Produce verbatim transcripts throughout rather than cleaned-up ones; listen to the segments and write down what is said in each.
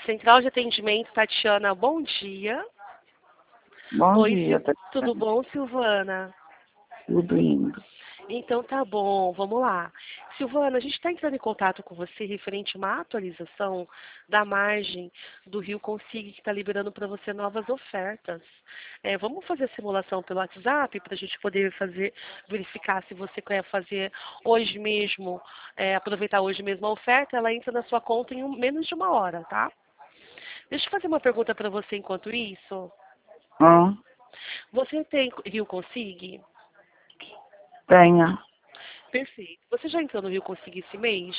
Central de Atendimento, Tatiana, bom dia. Bom Oi, dia, Sil- tudo bom, Silvana? tudo indo. Então tá bom, vamos lá. Silvana, a gente está entrando em contato com você referente a uma atualização da margem do Rio Consigue, que está liberando para você novas ofertas. É, vamos fazer a simulação pelo WhatsApp para a gente poder fazer, verificar se você quer fazer hoje mesmo, é, aproveitar hoje mesmo a oferta, ela entra na sua conta em um- menos de uma hora, tá? Deixa eu fazer uma pergunta para você enquanto isso. Hum, Você tem Rio Consigue? tenha. Perfeito. Você já entrou no Rio Consigo esse mês?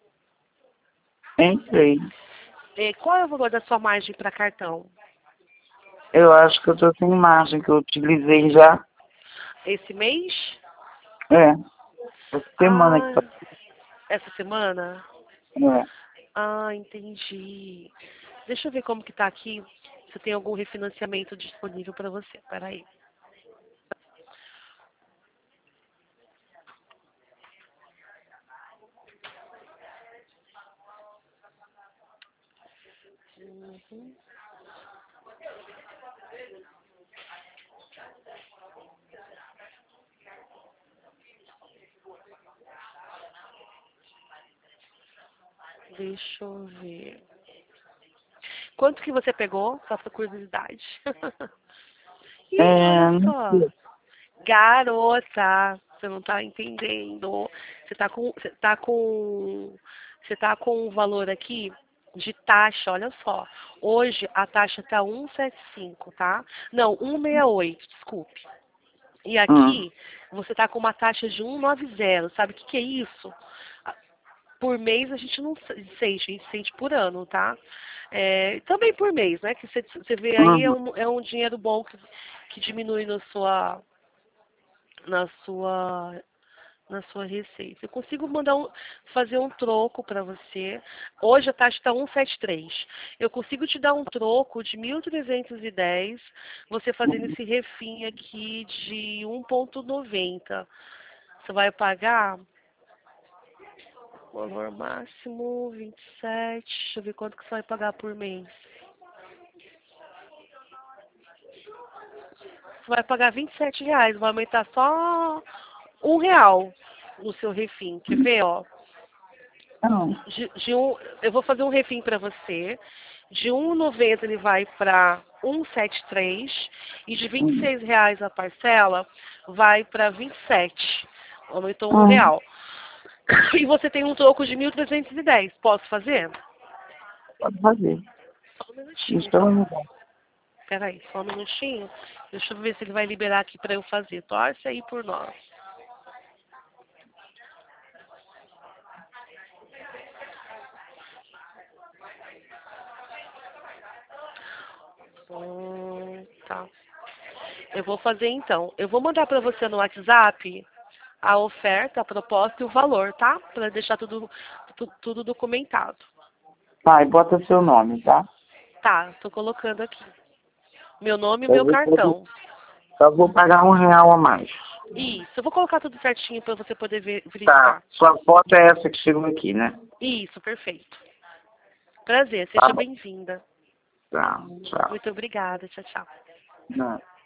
Entrei. É, qual é o valor da sua margem para cartão? Eu acho que eu tô sem margem, que eu utilizei já. Esse mês? É. Essa semana que Ah, essa semana? passou. É. Ah, entendi. Deixa eu ver como que tá aqui, se tem algum refinanciamento disponível para você. Peraí. Uhum. Deixa eu ver. Quanto que você pegou? Só por curiosidade. Ih, olha É, não só. sei. Garota, você não tá entendendo. Você tá com, você tá com, você tá com um valor aqui de taxa, olha só. Hoje a taxa tá cento e setenta e cinco, tá? Não, cento e sessenta e oito, desculpe. E Hum, aqui você tá com uma taxa de cento e noventa. Sabe o que que é isso? Por mês a gente não sente, a gente sente por ano, tá? É, também por mês, né? Que você, você vê aí é hum. um, é um dinheiro bom que, que diminui na sua na sua na sua receita. Eu consigo mandar um, fazer um troco para você. Hoje a taxa está cento e setenta e três. Eu consigo te dar um troco de mil trezentos e dez, você fazendo esse refim aqui de um ponto noventa. Você vai pagar valor máximo vinte e sete. Deixa eu ver quanto que você vai pagar por mês. Você vai pagar vinte e sete reais, vai aumentar só um real no seu refim. Quer ver, ó? Não. De, de um, eu vou fazer um refim para você. De um e noventa ele vai para cento e setenta e três e de vinte e Hum. seis reais a parcela vai para vinte e sete. Aumentou um Hum, real. E você tem um troco de mil trezentos e dez. Posso fazer? pode fazer. Só um minutinho, Estou só. indo. Peraí, só um minutinho. Deixa eu ver se ele vai liberar aqui para eu fazer. Torce aí por nós. Hum, tá. Eu vou fazer então. Eu vou mandar para você no WhatsApp a oferta, a proposta e o valor, tá? Para deixar tudo, tu- tudo documentado. Vai, bota seu nome, tá? Tá, tô colocando aqui. Meu nome e Eu meu vou, fazer- cartão. só vou pagar um real a mais. Isso, eu vou colocar tudo certinho para você poder ver- Tá. verificar. Sua foto é essa que chegou aqui, né? Isso, perfeito. Prazer, Tá seja bom. bem-vinda. Tá. Tchau. Muito obrigada, tchau, tchau. Não.